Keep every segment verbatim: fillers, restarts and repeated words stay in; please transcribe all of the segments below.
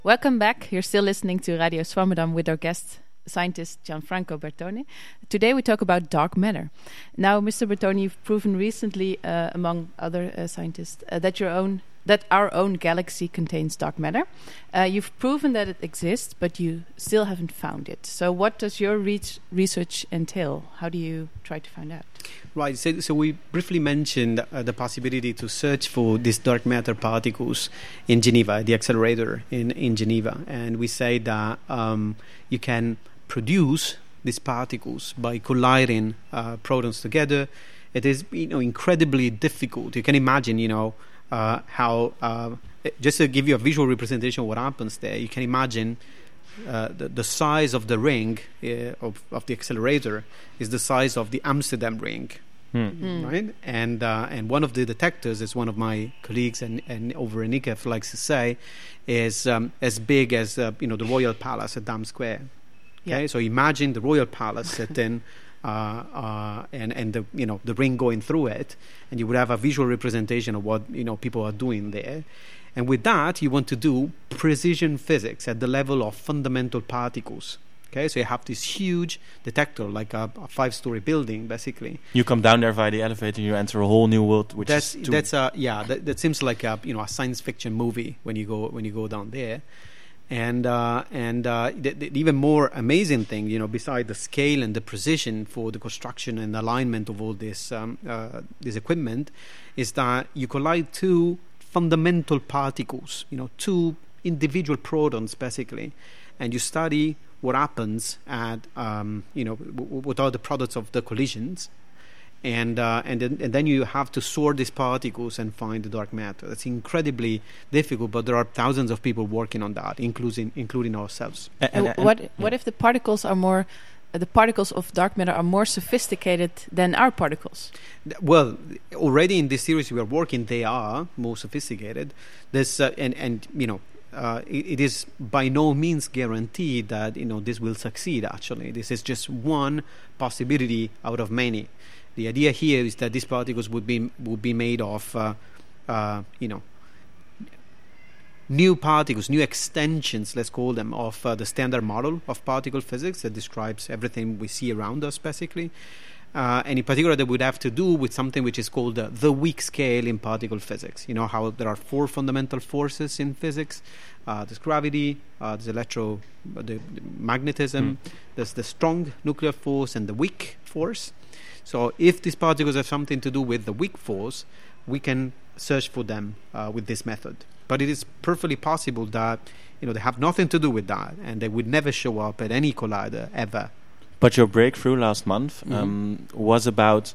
Welcome back. You're still listening to Radio Swammerdam with our guest, scientist Gianfranco Bertoni. Today we talk about dark matter. Now, Mister Bertoni, you've proven recently, uh, among other uh, scientists, uh, that your own that our own galaxy contains dark matter. Uh, you've proven that it exists, but you still haven't found it. So what does your re- research entail? How do you try to find out? Right, so, so we briefly mentioned uh, the possibility to search for these dark matter particles in Geneva, the accelerator in, in Geneva. And we say that um, you can produce these particles by colliding uh, protons together. It is, you know, incredibly difficult. You can imagine, you know, uh, how, uh, just to give you a visual representation of what happens there, you can imagine Uh, the, the size of the ring uh, of, of the accelerator is the size of the Amsterdam ring, hmm. Mm. right? And uh, and one of the detectors, as one of my colleagues and, and over in I C A F likes to say, is um, as big as uh, you know the Royal Palace at Dam Square. Okay, Yeah. so imagine the Royal Palace sitting, uh, uh, and and the you know the ring going through it, and you would have a visual representation of what you know people are doing there. And with that, you want to do precision physics at the level of fundamental particles. Okay, so you have this huge detector, like a, a five-story building, basically. You come down there via the elevator, you enter a whole new world, which that's is too that's a yeah. That, that seems like a you know a science fiction movie when you go when you go down there. And uh, and uh, the, the even more amazing thing, you know, beside the scale and the precision for the construction and alignment of all this um, uh, this equipment, is that you collide two fundamental particles, you know, two individual protons basically, and you study what happens at, um, you know, w- what are the products of the collisions, and uh, and then and then you have to sort these particles and find the dark matter. That's incredibly difficult, but there are thousands of people working on that, including including ourselves. A- And and- and- what yeah. what if the particles are more, uh, the particles of dark matter are more sophisticated than our particles? Th- Well, already in this series we are working, they are more sophisticated. This uh, and and you know, uh, it, it is by no means guaranteed that you know this will succeed. Actually, this is just one possibility out of many. The idea here is that these particles would be would be made of, uh, uh, you know, new particles, new extensions, let's call them, of uh, the standard model of particle physics that describes everything we see around us, basically. Uh, and in particular, they would have to do with something which is called uh, the weak scale in particle physics. You know how there are four fundamental forces in physics. Uh, there's gravity, uh, there's electro, uh, the, the magnetism, Mm. there's the strong nuclear force and the weak force. So if these particles have something to do with the weak force, we can search for them uh, with this method. But it is perfectly possible that you know they have nothing to do with that, and they would never show up at any collider ever. But your breakthrough last month Mhm. um, was about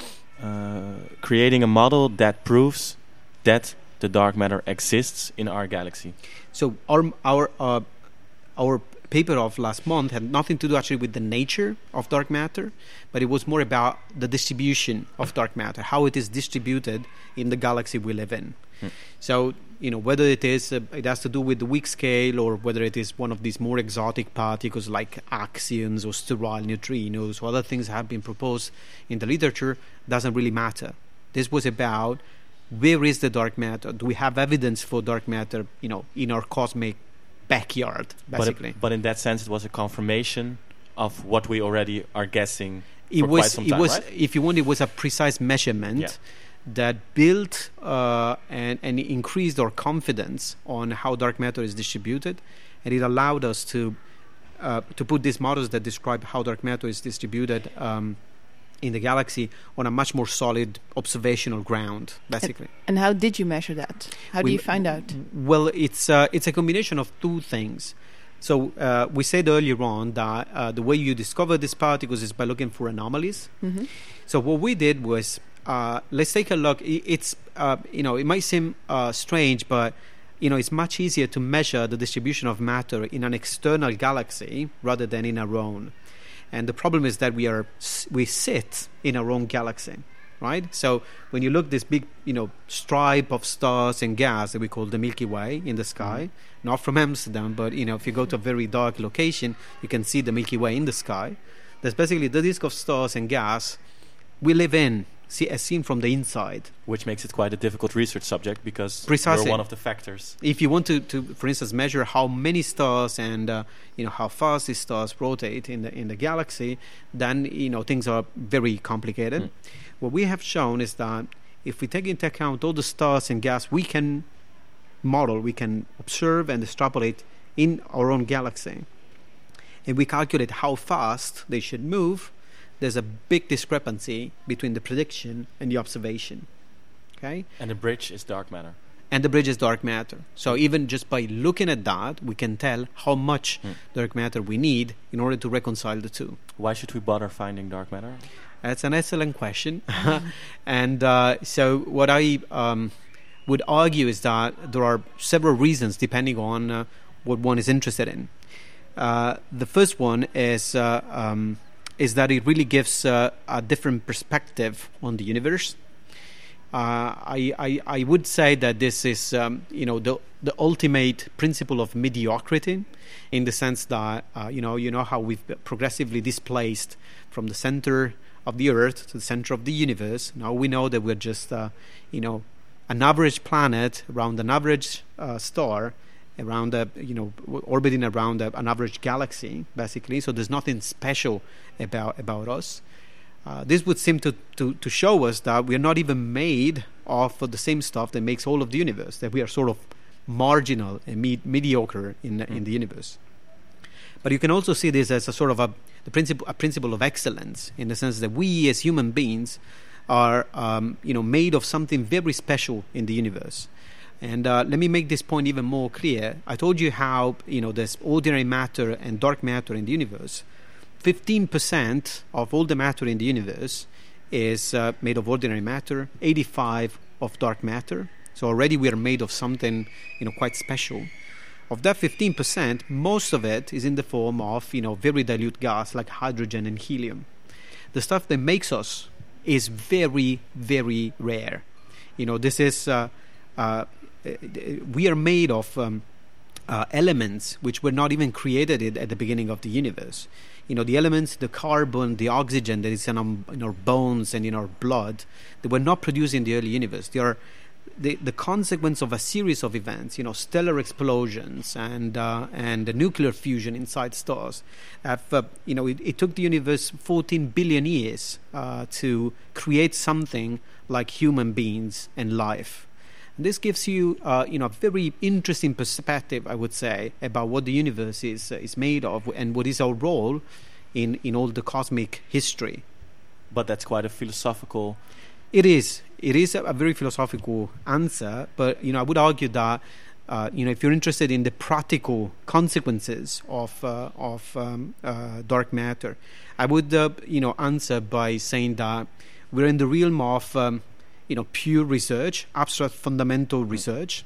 uh, creating a model that proves that the dark matter exists in our galaxy. So our our uh, our paper of last month had nothing to do actually with the nature of dark matter, but it was more about the distribution of dark matter, how it is distributed in the galaxy we live in. Hmm. So you know whether it is uh, it has to do with the weak scale, or whether it is one of these more exotic particles like axions or sterile neutrinos or other things that have been proposed in the literature, doesn't really matter. This was about where is the dark matter? Do we have evidence for dark matter, you know, in our cosmic backyard, basically? But, it, but in that sense, it was a confirmation of what we already are guessing It for was, quite some it time, was, right? if you want, it was a precise measurement Yeah. that built uh, and, and increased our confidence on how dark matter is distributed, and it allowed us to uh, to put these models that describe how dark matter is distributed um, in the galaxy on a much more solid observational ground, basically. And how did you measure that? How do We- you find out? Well, it's uh, it's a combination of two things. So uh, we said earlier on that uh, the way you discover these particles is by looking for anomalies. Mm-hmm. So what we did was, uh, let's take a look. I- It's uh, you know it might seem uh, strange, but you know it's much easier to measure the distribution of matter in an external galaxy rather than in our own. And the problem is that we are s- we sit in our own galaxy, right? So when you look this big, you know, stripe of stars and gas that we call the Milky Way in the sky, mm-hmm. not from Amsterdam, but you know, if you go to a very dark location, you can see the Milky Way in the sky. That's basically the disk of stars and gas we live in. see, as seen from the inside. Which makes it quite a difficult research subject because Precisely. we're one of the factors. If you want to, to for instance, measure how many stars and uh, you know how fast these stars rotate in the in the galaxy, then you know things are very complicated. Mm. What we have shown is that if we take into account all the stars and gas we can model, we can observe and extrapolate in our own galaxy, and we calculate how fast they should move, there's a big discrepancy between the prediction and the observation. Okay? And the bridge is dark matter. And the bridge is dark matter. So even just by looking at that, we can tell how much hmm. dark matter we need in order to reconcile the two. Why should we bother finding dark matter? That's an excellent question. and uh, so what I um, would argue is that there are several reasons depending on uh, what one is interested in. Uh, the first one is uh, um, is that it really gives uh, a different perspective on the universe. Uh, I, I I would say that this is um, you know the the ultimate principle of mediocrity, in the sense that uh, you know you know how we've progressively displaced from the center of the Earth to the center of the universe. Now we know that we're just uh, you know an average planet around an average uh, star, around a you know orbiting around a, an average galaxy, basically. So there's nothing special about about us. Uh, this would seem to, to, to show us that we are not even made of the same stuff that makes all of the universe, that we are sort of marginal and me- mediocre in mm. in the universe. But you can also see this as a sort of a the principle a principle of excellence, in the sense that we as human beings are um, you know made of something very special in the universe. And uh, let me make this point even more clear. I told you how you know there's ordinary matter and dark matter in the universe. fifteen percent of all the matter in the universe is uh, made of ordinary matter, eighty-five of dark matter. So already we are made of something, you know, quite special. Of that fifteen percent, most of it is in the form of, you know, very dilute gas like hydrogen and helium. The stuff that makes us is very, very rare. You know, this is, uh, uh, we are made of um, uh, elements which were not even created at the beginning of the universe. You know, the elements, the carbon, the oxygen that is in our, in our bones and in our blood, they were not produced in the early universe. They are the, the consequence of a series of events, you know, stellar explosions and uh, and the nuclear fusion inside stars. Have, uh, you know, it, it took the universe fourteen billion years uh, to create something like human beings and life. And this gives you, uh, you know, a very interesting perspective, I would say, about what the universe is uh, is made of and what is our role in, in all the cosmic history. But that's quite a philosophical... It is. It is a, a very philosophical answer, but, you know, I would argue that, uh, you know, if you're interested in the practical consequences of uh, of um, uh, dark matter, I would, uh, you know, answer by saying that we're in the realm of... Um, you know, pure research, abstract fundamental research,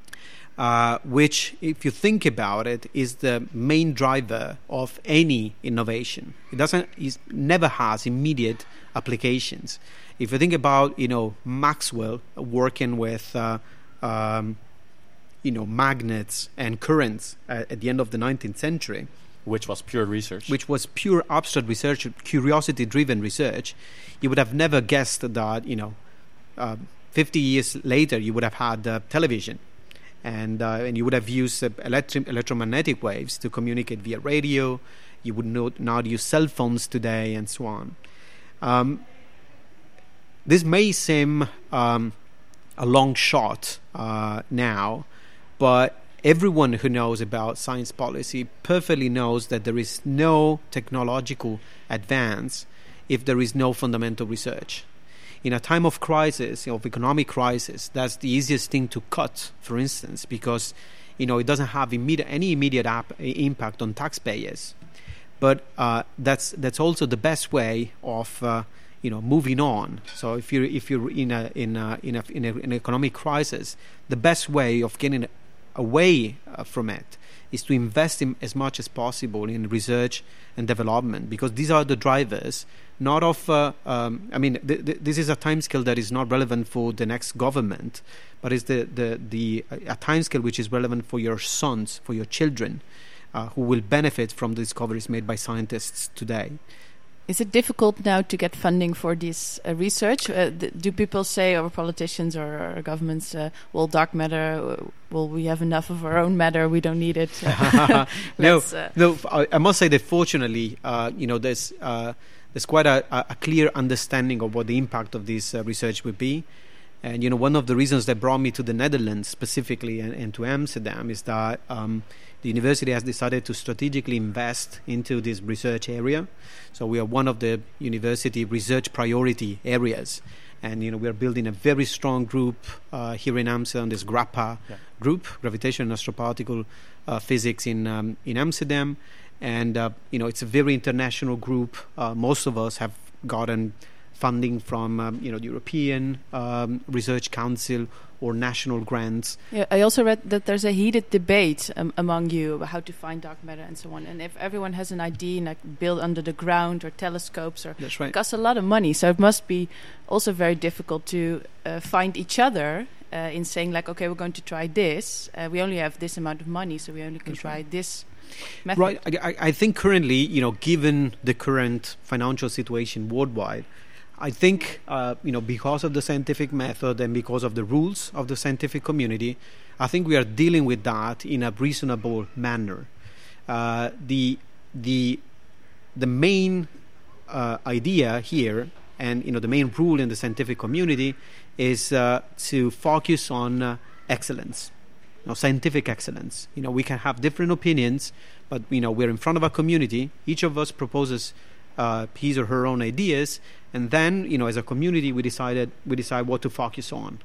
uh, which, if you think about it, is the main driver of any innovation. It doesn't, it never has immediate applications. If you think about, you know, Maxwell working with, uh, um, you know, magnets and currents at, at the end of the nineteenth century, which was pure research. Which was pure abstract research, curiosity-driven research, you would have never guessed that, you know, Uh, fifty years later, you would have had uh, television, and uh, and you would have used uh, electri- electromagnetic waves to communicate via radio. You would not, not use cell phones today, and so on. Um, this may seem um, a long shot uh, now, but everyone who knows about science policy perfectly knows that there is no technological advance if there is no fundamental research. In a time of crisis, of economic crisis, that's the easiest thing to cut, for instance, because, you know, it doesn't have immediate, any immediate ap- impact on taxpayers. But uh, that's that's also the best way of, uh, you know, moving on. So if you're if you're in a in a, in a, in a, an economic crisis, the best way of getting away uh, from it is to invest in as much as possible in research and development, because these are the drivers. Not of, uh, um, I mean, th- th- this is a timescale that is not relevant for the next government, but it's the the the a timescale which is relevant for your sons, for your children, uh, who will benefit from the discoveries made by scientists today. Is it difficult now to get funding for this uh, research? Uh, th- do people say, or politicians or, or governments, uh, well, dark matter, uh, well, we have enough of our own matter, we don't need it? no, uh, no. f- I, I must say that fortunately, uh, you know, there's uh, there's quite a, a a clear understanding of what the impact of this uh, research would be. And you know, one of the reasons that brought me to the Netherlands specifically and, and to Amsterdam is that um, the university has decided to strategically invest into this research area. So we are one of the university research priority areas. And you know, we are building a very strong group uh, here in Amsterdam, this GRAPPA Yeah. group, Gravitational and Astroparticle uh, Physics in um, in Amsterdam. And uh, you know, it's a very international group. Uh, most of us have gotten funding from um, you know, the European um, Research Council or national grants. Yeah, I also read that there's a heated debate um, among you about how to find dark matter and so on. And if everyone has an idea, like build under the ground or telescopes, or That's right. it costs a lot of money. So it must be also very difficult to uh, find each other uh, in saying like, okay, we're going to try this. Uh, we only have this amount of money, so we only can That's try right. this method. Right. I, I I think currently, you know, given the current financial situation worldwide, I think, uh, you know, because of the scientific method and because of the rules of the scientific community, I think we are dealing with that in a reasonable manner. Uh, the the the main uh, idea here, and you know, the main rule in the scientific community, is uh, to focus on uh, excellence, you know, scientific excellence. You know, we can have different opinions, but you know, we're in front of a community. Each of us proposes uh, his or her own ideas. And then, you know, as a community, we decided we decide what to focus on.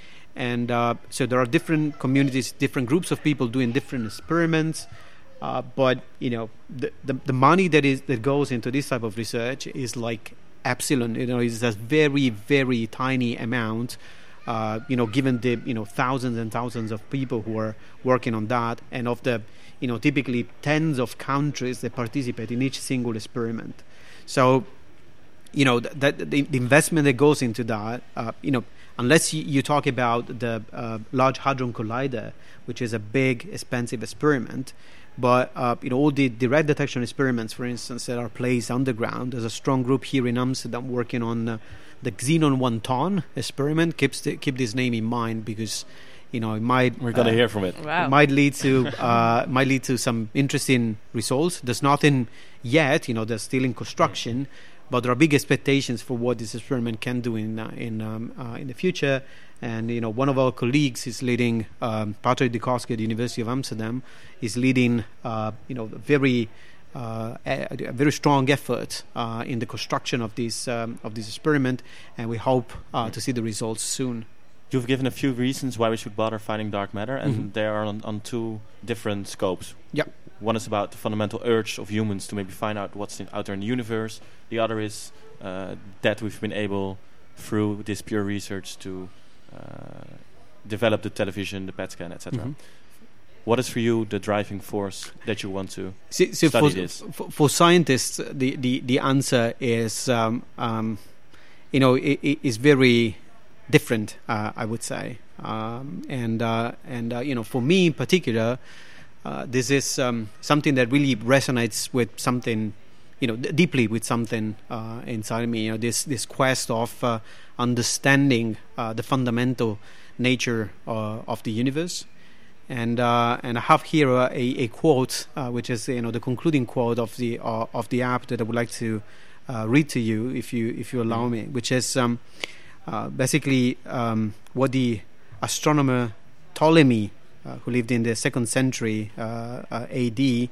And uh, so there are different communities, different groups of people doing different experiments. Uh, but you know, the, the the money that is that goes into this type of research is like epsilon. You know, it's a very very tiny amount. Uh, you know, given the you know thousands and thousands of people who are working on that, and of the you know typically tens of countries that participate in each single experiment. So, you know, th- that the, the investment that goes into that, uh, you know, unless you, you talk about the uh, Large Hadron Collider, which is a big, expensive experiment, but uh, you know, all the direct detection experiments, for instance, that are placed underground. There's a strong group here in Amsterdam working on uh, the Xenon one ton experiment. Keep st- keep this name in mind because, you know, it might We're gonna uh, hear from it. Wow. it might lead to uh, might lead to some interesting results. There's nothing yet, you know, they're still in construction, but there are big expectations for what this experiment can do in uh, in um, uh, in the future. And you know, one of our colleagues is leading, um, Patrick de Koske at the University of Amsterdam, is leading, uh, you know, a very uh, a, a very strong effort uh, in the construction of this um, of this experiment, and we hope uh, to see the results soon. You've given a few reasons why we should bother finding dark matter, and Mhm. they are on, on two different scopes. Yep. One is about the fundamental urge of humans to maybe find out what's in, out there in the universe. The other is uh, that we've been able, through this pure research, to uh, develop the television, the P E T scan, et cetera. Mhm. What is for you the driving force that you want to So, so study for, this? For, for scientists, the, the, the answer is, um, um, you know, it, it is very different, uh, I would say. Um, and, uh, and uh, you know, for me in particular, uh, this is um, something that really resonates with something, you know, d- deeply with something uh, inside me. You know, this, this quest of uh, understanding uh, the fundamental nature uh, of the universe. And uh, and I have here uh, a, a quote, uh, which is you know the concluding quote of the uh, of the app that I would like to uh, read to you, if you if you allow me, which is um, uh, basically um, what the astronomer Ptolemy, uh, who lived in the second century uh, uh, A D,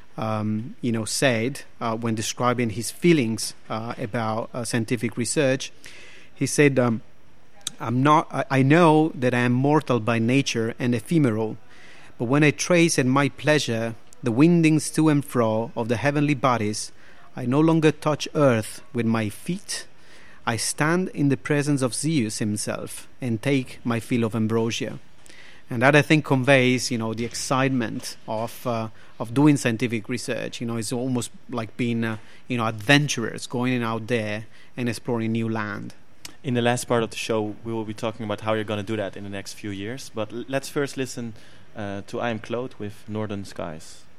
um, you know, said uh, when describing his feelings uh, about uh, scientific research. He said, um, "I'm not. I, I know that I am mortal by nature and ephemeral. But when I trace at my pleasure the windings to and fro of the heavenly bodies, I no longer touch earth with my feet. I stand in the presence of Zeus himself and take my fill of ambrosia." And that, I think, conveys, you know, the excitement of uh, of doing scientific research. You know, it's almost like being, uh, you know, adventurers going out there and exploring new land. In the last part of the show, we will be talking about how you're going to do that in the next few years. But l- let's first listen uh, to I Am Claude with Northern Skies.